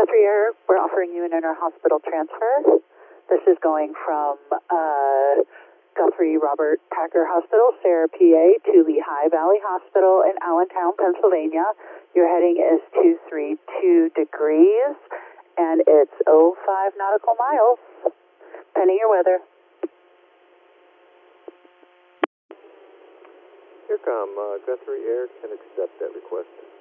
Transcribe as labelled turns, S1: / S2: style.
S1: Guthrie Air, we're offering you an inter-hospital transfer. This is going from Guthrie Robert Packer Hospital, Sarah, PA, to Lehigh Valley Hospital in Allentown, Pennsylvania. Your heading is 232 degrees, and it's 05 nautical miles. Pending your weather.
S2: Here come Guthrie Air can accept that request.